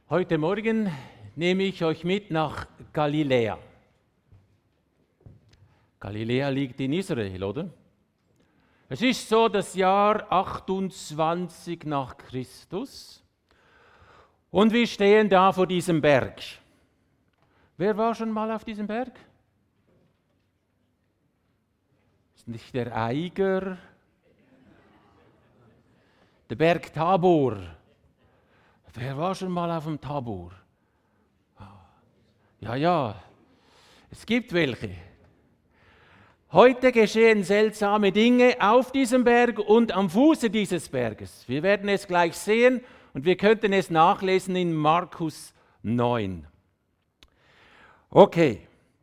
Heute Morgen nehme ich euch mit nach Galiläa. Galiläa liegt in Israel, oder? Es ist so das Jahr 28 nach Christus und wir stehen da vor diesem Berg. Wer war schon mal auf diesem Berg? Ist nicht der Eiger? Der Berg Tabor. Wer war schon mal auf dem Tabor? Ja, es gibt welche. Heute geschehen seltsame Dinge auf diesem Berg und am Fuße dieses Berges. Wir werden es gleich sehen und wir könnten es nachlesen in Markus 9. Okay,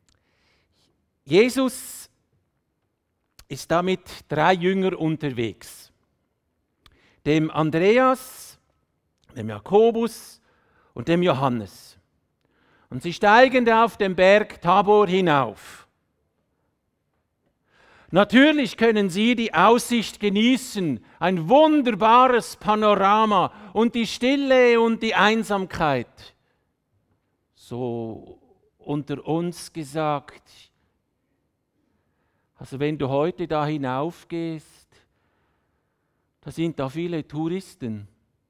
Jesus ist da mit 3 Jüngern unterwegs. Dem Andreas, dem Jakobus und dem Johannes. Und sie steigen da auf den Berg Tabor hinauf. Natürlich können sie die Aussicht genießen, ein wunderbares Panorama und die Stille und die Einsamkeit. So unter uns gesagt, also wenn du heute da hinaufgehst, da sind da viele Touristen.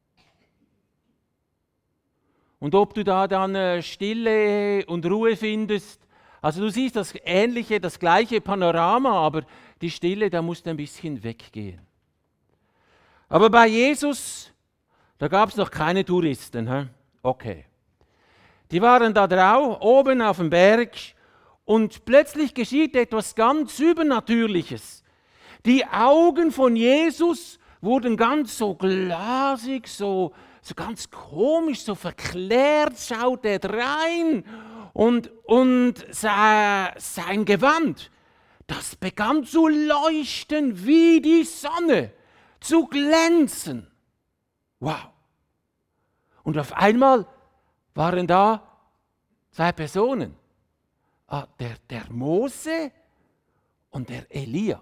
Und ob du da dann Stille und Ruhe findest, also du siehst das gleiche Panorama, aber die Stille, da musst du ein bisschen weggehen. Aber bei Jesus, da gab es noch keine Touristen. Okay. Die waren da drauf, oben auf dem Berg und plötzlich geschieht etwas ganz Übernatürliches. Die Augen von Jesus wurden ganz so glasig, so ganz komisch, so verklärt, schaut er rein und sein Gewand, das begann zu leuchten wie die Sonne, zu glänzen. Wow! Und auf einmal waren da 2 Personen, der Mose und der Elia.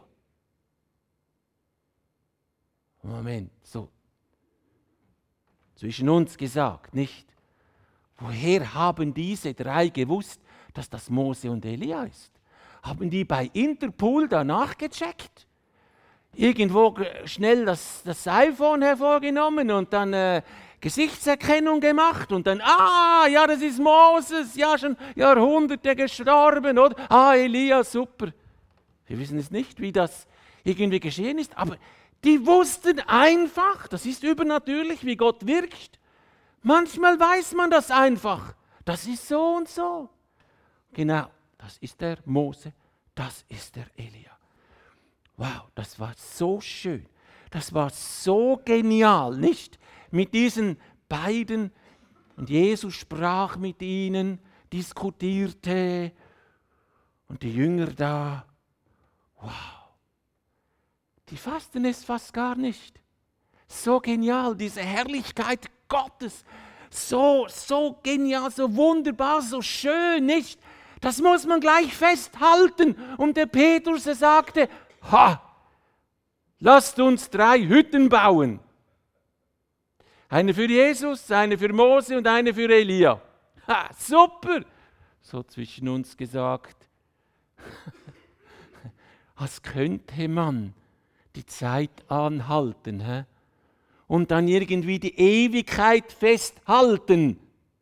Moment, so. Zwischen uns gesagt, nicht? Woher haben diese 3 gewusst, dass das Mose und Elia ist? Haben die bei Interpol da nachgecheckt? Irgendwo schnell das iPhone hervorgenommen und dann Gesichtserkennung gemacht und dann, ja, das ist Moses, ja, schon Jahrhunderte gestorben, oder? Elia, super. Wir wissen es nicht, wie das irgendwie geschehen ist, aber die wussten einfach, das ist übernatürlich, wie Gott wirkt. Manchmal weiß man das einfach. Das ist so und so. Genau, das ist der Mose, das ist der Elia. Wow, das war so schön. Das war so genial, nicht? Mit diesen beiden. Und Jesus sprach mit ihnen, diskutierte. Und die Jünger da, wow. Die fassten es fast gar nicht. So genial, diese Herrlichkeit Gottes. So genial, so wunderbar, so schön, nicht? Das muss man gleich festhalten. Und der Petrus sagte, lasst uns 3 Hütten bauen. Eine für Jesus, eine für Mose und eine für Elia. Super! So zwischen uns gesagt. Als könnte man die Zeit anhalten, und dann irgendwie die Ewigkeit festhalten.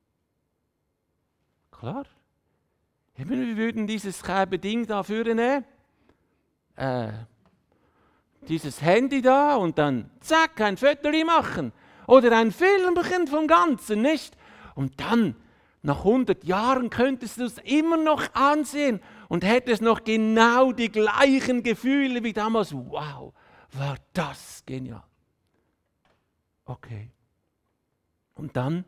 Klar. Wir würden dieses gelbe Ding da führen, dieses Handy da und dann zack, ein Foto machen. Oder ein Filmchen vom Ganzen, nicht? Und dann, nach 100 Jahren, könntest du es immer noch ansehen und hättest noch genau die gleichen Gefühle wie damals. Wow, war das genial. Okay. Und dann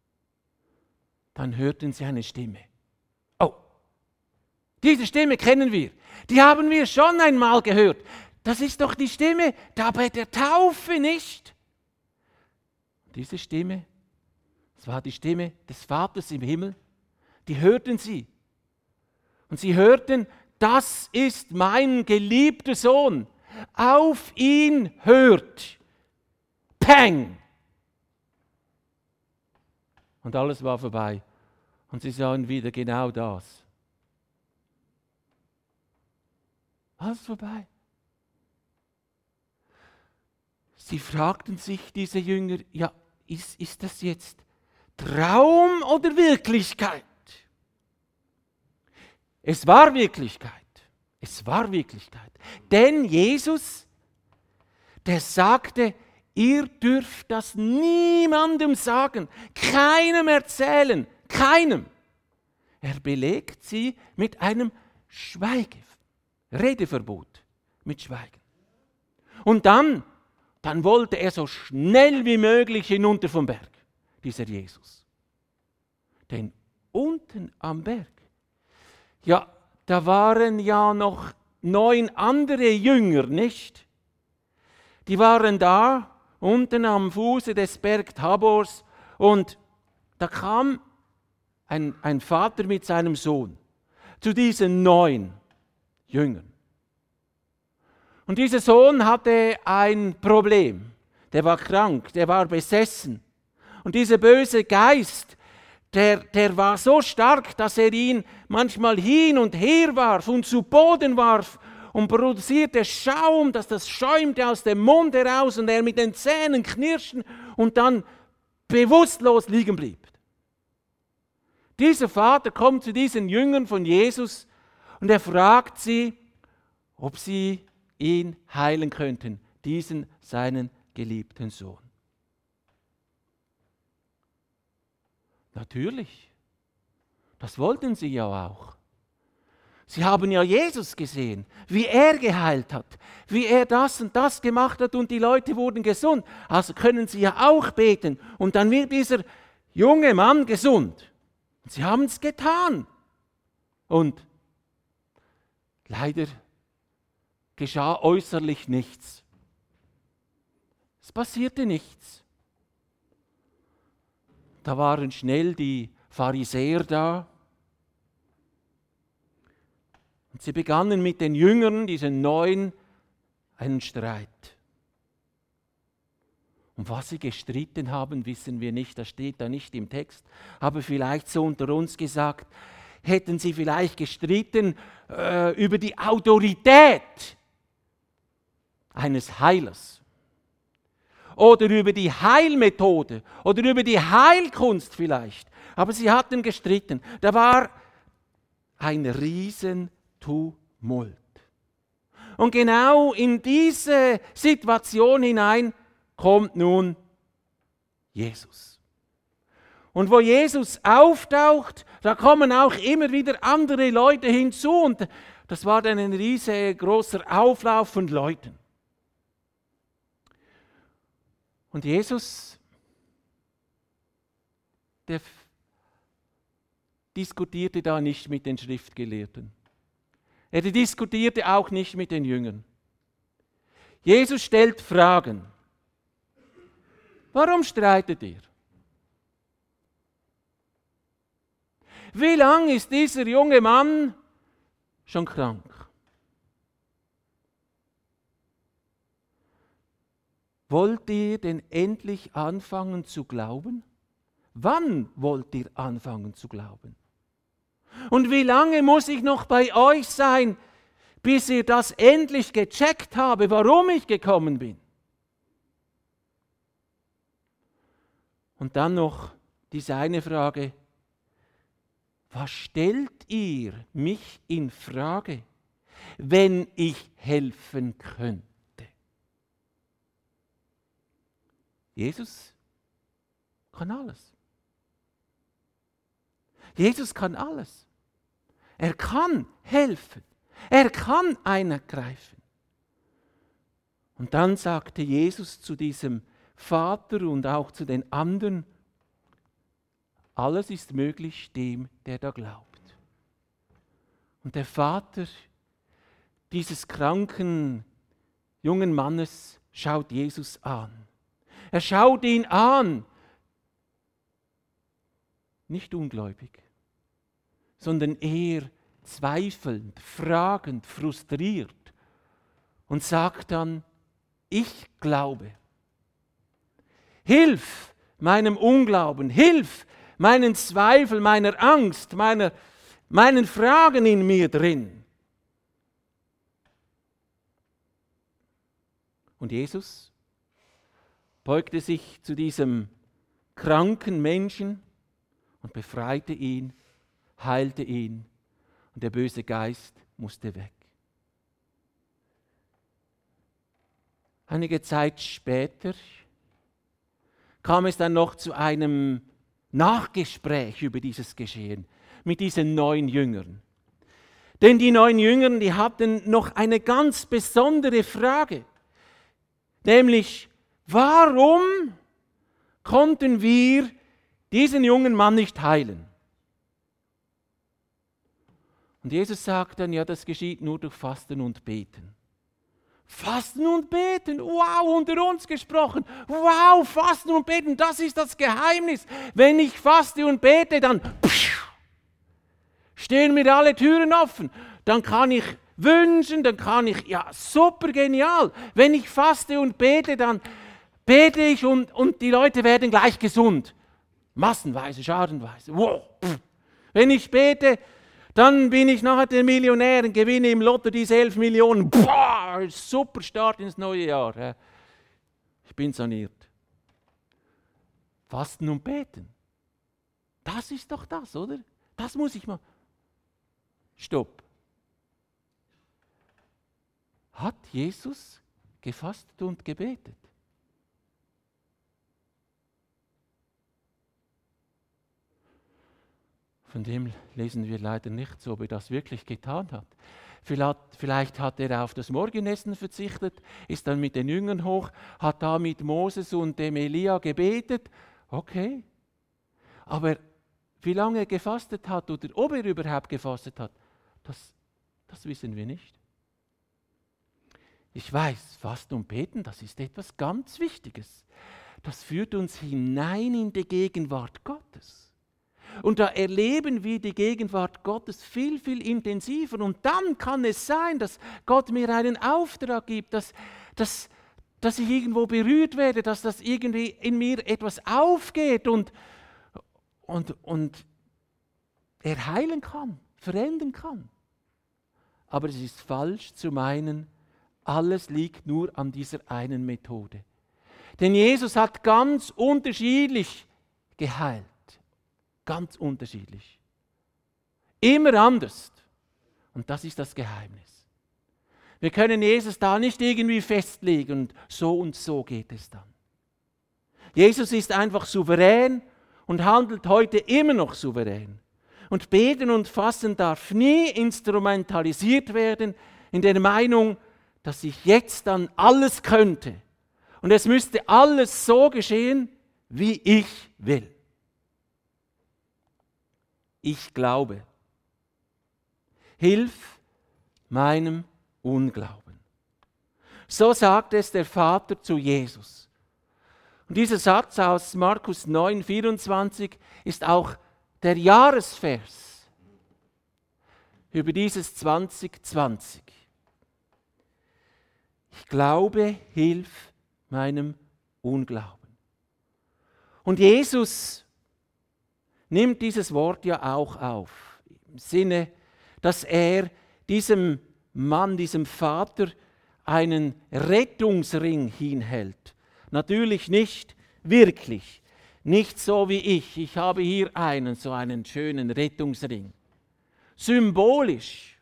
hörten sie eine Stimme. Oh, diese Stimme kennen wir. Die haben wir schon einmal gehört. Das ist doch die Stimme da bei der Taufe, nicht? Diese Stimme, das war die Stimme des Vaters im Himmel. Die hörten sie. Und sie hörten, das ist mein geliebter Sohn. Auf ihn hört. Peng! Und alles war vorbei. Und sie sahen wieder genau das. Alles vorbei. Sie fragten sich, diese Jünger, ja, ist das jetzt Traum oder Wirklichkeit? Es war Wirklichkeit. Es war Wirklichkeit. Denn Jesus, der sagte, ihr dürft das niemandem sagen, keinem erzählen, keinem. Er belegt sie mit einem Redeverbot, mit Schweigen. Und dann wollte er so schnell wie möglich hinunter vom Berg, dieser Jesus. Denn unten am Berg, ja, da waren ja noch 9 andere Jünger, nicht? Die waren da, unten am Fuße des Berg Tabors, und da kam ein Vater mit seinem Sohn zu diesen 9 Jüngern. Und dieser Sohn hatte ein Problem. Der war krank, der war besessen. Und dieser böse Geist, der war so stark, dass er ihn manchmal hin und her warf und zu Boden warf und produzierte Schaum, dass das schäumte aus dem Mund heraus und er mit den Zähnen knirschte und dann bewusstlos liegen blieb. Dieser Vater kommt zu diesen Jüngern von Jesus und er fragt sie, ob sie ihn heilen könnten, diesen seinen geliebten Sohn. Natürlich, das wollten sie ja auch. Sie haben ja Jesus gesehen, wie er geheilt hat, wie er das und das gemacht hat und die Leute wurden gesund. Also können sie ja auch beten und dann wird dieser junge Mann gesund. Und sie haben es getan. Und leider geschah äußerlich nichts. Es passierte nichts. Da waren schnell die Pharisäer da. Und sie begannen mit den Jüngern, diesen 9, einen Streit. Um was sie gestritten haben, wissen wir nicht, das steht da nicht im Text. Aber vielleicht so unter uns gesagt, hätten sie vielleicht gestritten über die Autorität eines Heilers. Oder über die Heilmethode oder über die Heilkunst vielleicht. Aber sie hatten gestritten. Da war ein Riesentumult. Und genau in diese Situation hinein kommt nun Jesus. Und wo Jesus auftaucht, da kommen auch immer wieder andere Leute hinzu. Und das war dann ein riesengroßer Auflauf von Leuten. Und Jesus, der diskutierte da nicht mit den Schriftgelehrten. Er diskutierte auch nicht mit den Jüngern. Jesus stellt Fragen. Warum streitet ihr? Wie lange ist dieser junge Mann schon krank? Wollt ihr denn endlich anfangen zu glauben? Wann wollt ihr anfangen zu glauben? Und wie lange muss ich noch bei euch sein, bis ihr das endlich gecheckt habt, warum ich gekommen bin? Und dann noch diese eine Frage: Was stellt ihr mich in Frage, wenn ich helfen könnte? Jesus kann alles. Jesus kann alles. Er kann helfen. Er kann eingreifen. Und dann sagte Jesus zu diesem Vater und auch zu den anderen: Alles ist möglich dem, der da glaubt. Und der Vater dieses kranken jungen Mannes schaut Jesus an. Er schaut ihn an, nicht ungläubig, sondern eher zweifelnd, fragend, frustriert und sagt dann: Ich glaube. Hilf meinem Unglauben, hilf meinen Zweifel, meiner Angst, meinen Fragen in mir drin. Und Jesus beugte sich zu diesem kranken Menschen und befreite ihn, heilte ihn und der böse Geist musste weg. Einige Zeit später kam es dann noch zu einem Nachgespräch über dieses Geschehen mit diesen 9 Jüngern. Denn die 9 Jüngern, die hatten noch eine ganz besondere Frage, nämlich, warum konnten wir diesen jungen Mann nicht heilen? Und Jesus sagt dann, ja, das geschieht nur durch Fasten und Beten. Fasten und Beten, wow, unter uns gesprochen, wow, Fasten und Beten, das ist das Geheimnis. Wenn ich faste und bete, dann stehen mir alle Türen offen. Dann kann ich wünschen, dann kann ich, ja, super genial. Wenn ich faste und bete, dann bete ich und die Leute werden gleich gesund. Massenweise, scharenweise, wow. Wenn ich bete, dann bin ich nachher der Millionär und gewinne im Lotto diese 11 Millionen. Boah, super Start ins neue Jahr. Ich bin saniert. Fasten und beten. Das ist doch das, oder? Das muss ich mal. Stopp. Hat Jesus gefastet und gebetet? Von dem lesen wir leider nicht so, ob er das wirklich getan hat. Vielleicht hat er auf das Morgenessen verzichtet, ist dann mit den Jüngern hoch, hat da mit Moses und dem Elia gebetet. Okay. Aber wie lange er gefastet hat oder ob er überhaupt gefastet hat, das wissen wir nicht. Ich weiß, Fasten und Beten, das ist etwas ganz Wichtiges. Das führt uns hinein in die Gegenwart Gottes. Und da erleben wir die Gegenwart Gottes viel, viel intensiver. Und dann kann es sein, dass Gott mir einen Auftrag gibt, dass ich irgendwo berührt werde, dass das irgendwie in mir etwas aufgeht und er heilen kann, verändern kann. Aber es ist falsch zu meinen, alles liegt nur an dieser einen Methode. Denn Jesus hat ganz unterschiedlich geheilt. Ganz unterschiedlich. Immer anders. Und das ist das Geheimnis. Wir können Jesus da nicht irgendwie festlegen und so geht es dann. Jesus ist einfach souverän und handelt heute immer noch souverän. Und Beten und Fasten darf nie instrumentalisiert werden in der Meinung, dass ich jetzt dann alles könnte. Und es müsste alles so geschehen, wie ich will. Ich glaube. Hilf meinem Unglauben. So sagt es der Vater zu Jesus. Und dieser Satz aus Markus 9,24 ist auch der Jahresvers über dieses 2020. Ich glaube, hilf meinem Unglauben. Und Jesus nimmt dieses Wort ja auch auf, im Sinne, dass er diesem Mann, diesem Vater, einen Rettungsring hinhält. Natürlich nicht wirklich, nicht so wie ich. Ich habe hier so einen schönen Rettungsring. Symbolisch.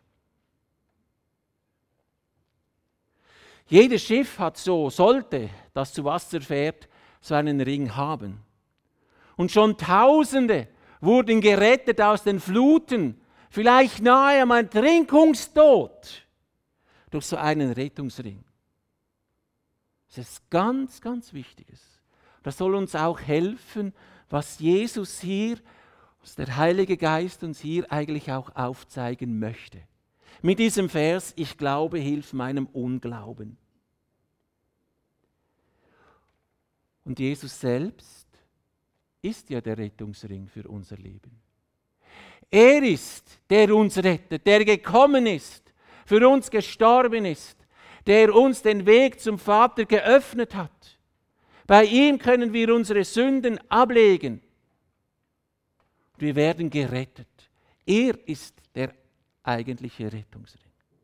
Jedes Schiff hat sollte, das zu Wasser fährt, so einen Ring haben. Und schon Tausende wurden gerettet aus den Fluten, vielleicht nahe am Ertrinkungstod, durch so einen Rettungsring. Das ist ganz, ganz Wichtiges. Das soll uns auch helfen, was Jesus hier, was der Heilige Geist uns hier eigentlich auch aufzeigen möchte. Mit diesem Vers, ich glaube, hilf meinem Unglauben. Und Jesus selbst ist ja der Rettungsring für unser Leben. Er ist, der uns rettet, der gekommen ist, für uns gestorben ist, der uns den Weg zum Vater geöffnet hat. Bei ihm können wir unsere Sünden ablegen. Wir werden gerettet. Er ist der eigentliche Rettungsring.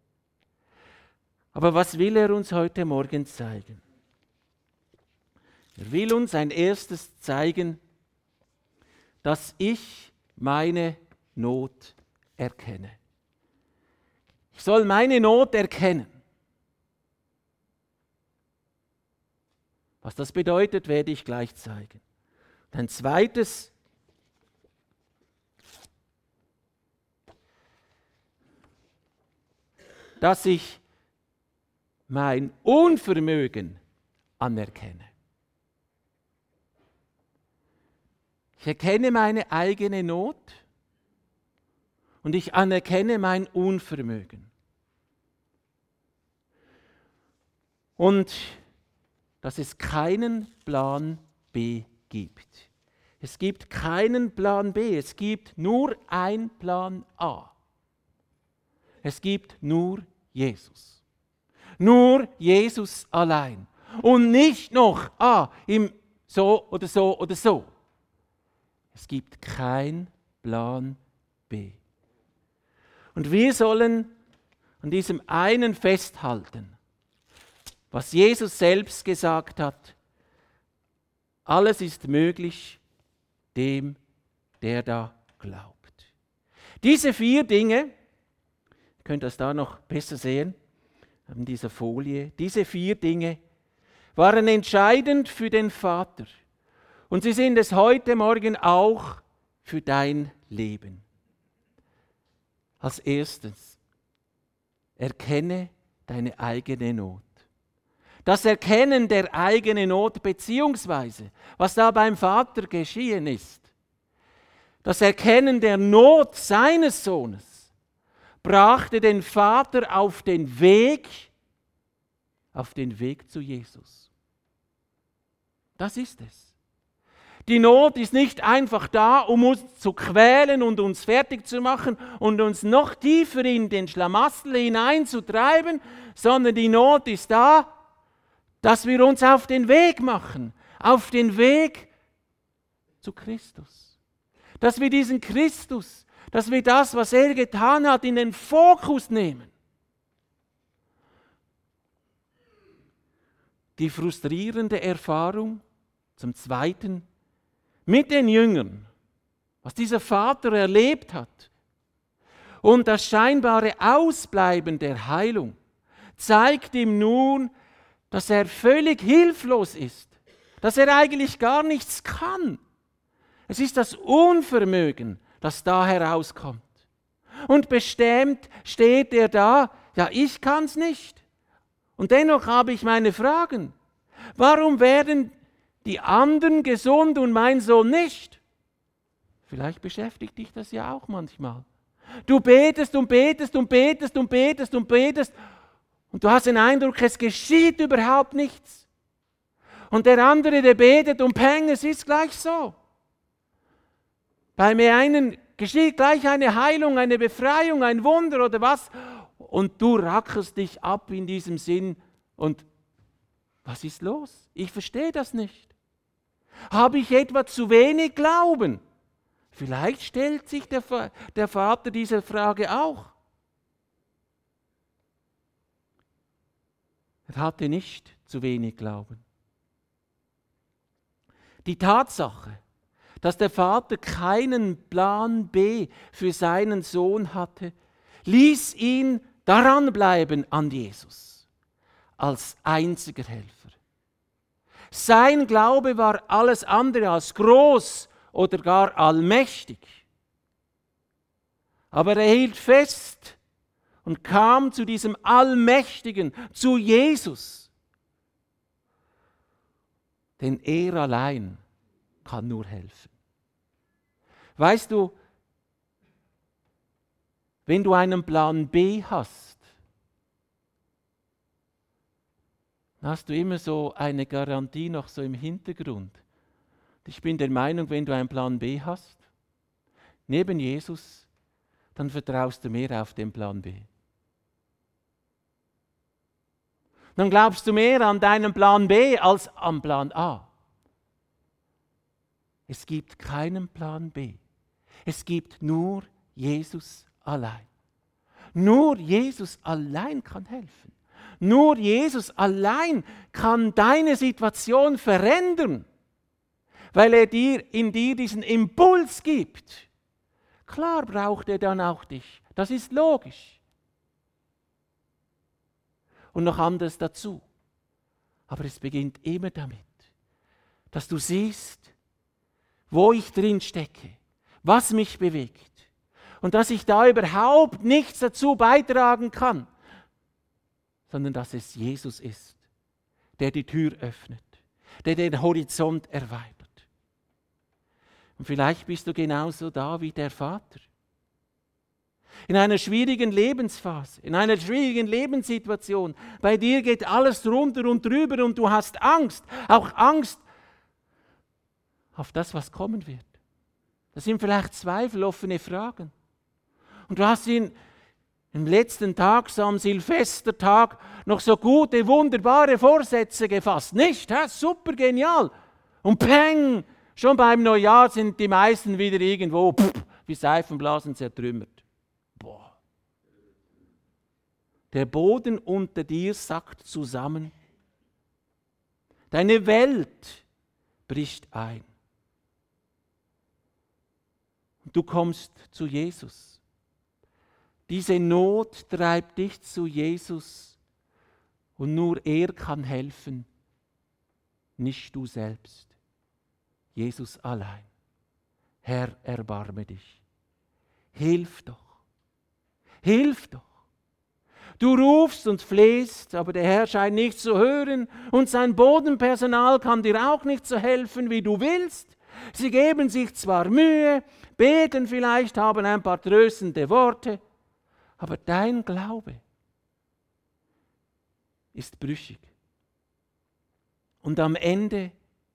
Aber was will er uns heute Morgen zeigen? Er will uns ein erstes zeigen, dass ich meine Not erkenne. Ich soll meine Not erkennen. Was das bedeutet, werde ich gleich zeigen. Und ein zweites, dass ich mein Unvermögen anerkenne. Ich erkenne meine eigene Not und ich anerkenne mein Unvermögen. Und dass es keinen Plan B gibt. Es gibt keinen Plan B, es gibt nur einen Plan A. Es gibt nur Jesus. Nur Jesus allein. Und nicht noch im so oder so oder so. Es gibt keinen Plan B. Und wir sollen an diesem einen festhalten, was Jesus selbst gesagt hat. Alles ist möglich dem, der da glaubt. Diese 4 Dinge, ihr könnt das da noch besser sehen, in dieser Folie, diese 4 Dinge waren entscheidend für den Vater. Und sie sind es heute Morgen auch für dein Leben. Als erstes, erkenne deine eigene Not. Das Erkennen der eigenen Not, beziehungsweise was da beim Vater geschehen ist, das Erkennen der Not seines Sohnes, brachte den Vater auf den Weg zu Jesus. Das ist es. Die Not ist nicht einfach da, um uns zu quälen und uns fertig zu machen und uns noch tiefer in den Schlamassel hineinzutreiben, sondern die Not ist da, dass wir uns auf den Weg machen, auf den Weg zu Christus. Dass wir diesen Christus, dass wir das, was er getan hat, in den Fokus nehmen. Die frustrierende Erfahrung zum Zweiten mit den Jüngern, was dieser Vater erlebt hat, und das scheinbare Ausbleiben der Heilung, zeigt ihm nun, dass er völlig hilflos ist, dass er eigentlich gar nichts kann. Es ist das Unvermögen, das da herauskommt. Und bestimmt steht er da, ja, ich kann es nicht. Und dennoch habe ich meine Fragen. Warum werden die anderen gesund und mein Sohn nicht? Vielleicht beschäftigt dich das ja auch manchmal. Du betest und betest und betest und betest und betest und du hast den Eindruck, es geschieht überhaupt nichts. Und der andere, der betet und peng, es ist gleich so. Bei mir einen geschieht gleich eine Heilung, eine Befreiung, ein Wunder oder was und du rackerst dich ab in diesem Sinn und was ist los? Ich verstehe das nicht. Habe ich etwa zu wenig Glauben? Vielleicht stellt sich der Vater diese Frage auch. Er hatte nicht zu wenig Glauben. Die Tatsache, dass der Vater keinen Plan B für seinen Sohn hatte, ließ ihn daran bleiben an Jesus als einziger Helfer. Sein Glaube war alles andere als groß oder gar allmächtig. Aber er hielt fest und kam zu diesem Allmächtigen, zu Jesus. Denn er allein kann nur helfen. Weißt du, wenn du einen Plan B hast, dann hast du immer so eine Garantie noch so im Hintergrund. Ich bin der Meinung, wenn du einen Plan B hast, neben Jesus, dann vertraust du mehr auf den Plan B. Dann glaubst du mehr an deinen Plan B als am Plan A. Es gibt keinen Plan B. Es gibt nur Jesus allein. Nur Jesus allein kann helfen. Nur Jesus allein kann deine Situation verändern, weil er in dir diesen Impuls gibt. Klar braucht er dann auch dich. Das ist logisch. Und noch anderes dazu. Aber es beginnt immer damit, dass du siehst, wo ich drin stecke, was mich bewegt. Und dass ich da überhaupt nichts dazu beitragen kann, sondern dass es Jesus ist, der die Tür öffnet, der den Horizont erweitert. Und vielleicht bist du genauso da wie der Vater. In einer schwierigen Lebensphase, in einer schwierigen Lebenssituation. Bei dir geht alles drunter und drüber und du hast Angst. Auch Angst auf das, was kommen wird. Das sind vielleicht Zweifel, offene Fragen. Und du hast ihn am letzten Tag, so am Silvestertag, noch so gute, wunderbare Vorsätze gefasst. Nicht? Super genial. Und peng, schon beim Neujahr sind die meisten wieder irgendwo wie Seifenblasen zertrümmert. Boah. Der Boden unter dir sackt zusammen. Deine Welt bricht ein. Und du kommst zu Jesus. Diese Not treibt dich zu Jesus und nur er kann helfen, nicht du selbst. Jesus allein. Herr, erbarme dich. Hilf doch. Hilf doch. Du rufst und flehst, aber der Herr scheint nicht zu hören und sein Bodenpersonal kann dir auch nicht so helfen, wie du willst. Sie geben sich zwar Mühe, beten vielleicht, haben ein paar tröstende Worte, aber dein Glaube ist brüchig. Und am Ende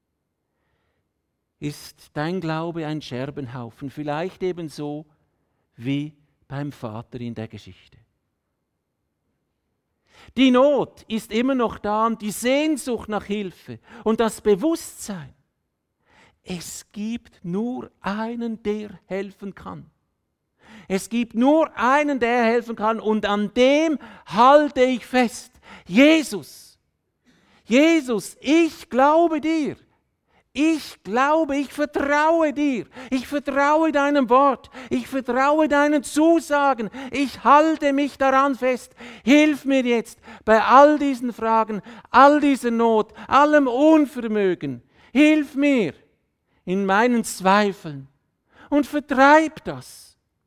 ist dein Glaube ein Scherbenhaufen, vielleicht ebenso wie beim Vater in der Geschichte. Die Not ist immer noch da und die Sehnsucht nach Hilfe und das Bewusstsein. Es gibt nur einen, der helfen kann. Es gibt nur einen, der helfen kann und an dem halte ich fest. Jesus. Jesus, ich glaube dir. Ich glaube, ich vertraue dir. Ich vertraue deinem Wort. Ich vertraue deinen Zusagen. Ich halte mich daran fest. Hilf mir jetzt bei all diesen Fragen, all dieser Not, allem Unvermögen. Hilf mir in meinen Zweifeln und vertreib das.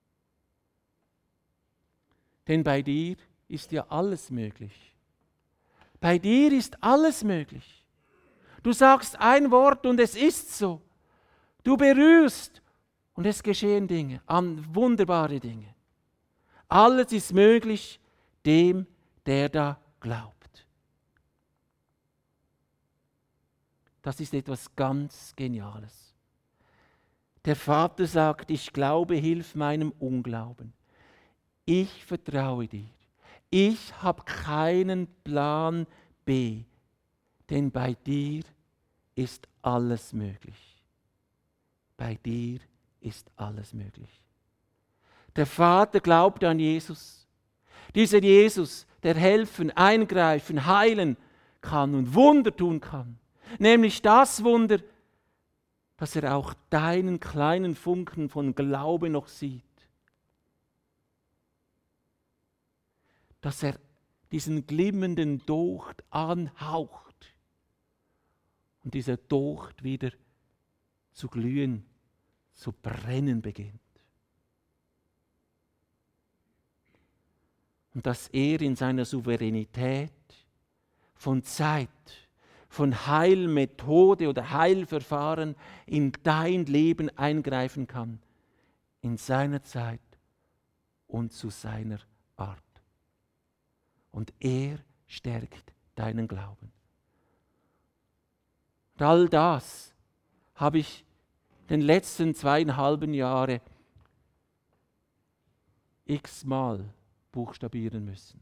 Denn bei dir ist ja alles möglich. Bei dir ist alles möglich. Du sagst ein Wort und es ist so. Du berührst und es geschehen Dinge, wunderbare Dinge. Alles ist möglich dem, der da glaubt. Das ist etwas ganz Geniales. Der Vater sagt, ich glaube, hilf meinem Unglauben. Ich vertraue dir. Ich habe keinen Plan B, denn bei dir ist alles möglich. Bei dir ist alles möglich. Der Vater glaubt an Jesus. Dieser Jesus, der helfen, eingreifen, heilen kann und Wunder tun kann. Nämlich das Wunder, dass er auch deinen kleinen Funken von Glaube noch sieht. Dass er diesen glimmenden Docht anhaucht und dieser Docht wieder zu glühen, zu brennen beginnt. Und dass er in seiner Souveränität von Zeit, von Heilmethode oder Heilverfahren in dein Leben eingreifen kann, in seiner Zeit und zu seiner Art. Und er stärkt deinen Glauben. Und all das habe ich den letzten 2,5 Jahre x-mal buchstabieren müssen.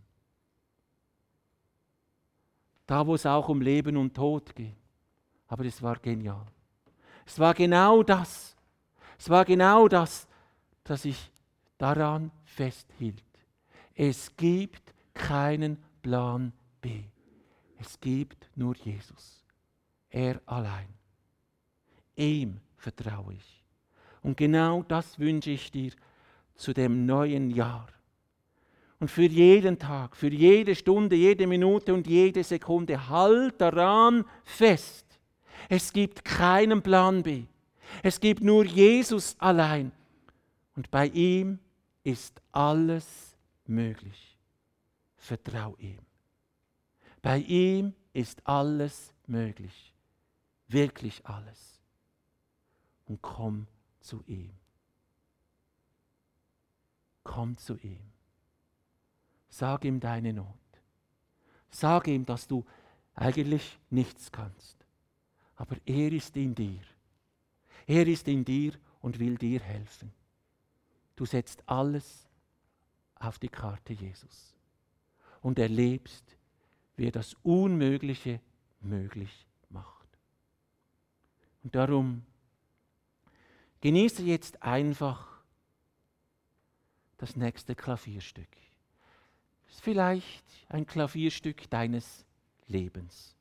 Da, wo es auch um Leben und Tod ging. Aber es war genial. Es war genau das. Es war genau das, dass ich daran festhielt. Es gibt keinen Plan B. Es gibt nur Jesus. Er allein. Ihm vertraue ich. Und genau das wünsche ich dir zu dem neuen Jahr. Und für jeden Tag, für jede Stunde, jede Minute und jede Sekunde, halt daran fest. Es gibt keinen Plan B. Es gibt nur Jesus allein. Und bei ihm ist alles möglich. Vertrau ihm. Bei ihm ist alles möglich. Wirklich alles. Und komm zu ihm. Komm zu ihm. Sag ihm deine Not. Sag ihm, dass du eigentlich nichts kannst. Aber er ist in dir. Er ist in dir und will dir helfen. Du setzt alles auf die Karte Jesus und erlebst, wie er das Unmögliche möglich macht. Und darum genieße jetzt einfach das nächste Klavierstück. Es ist vielleicht ein Klavierstück deines Lebens.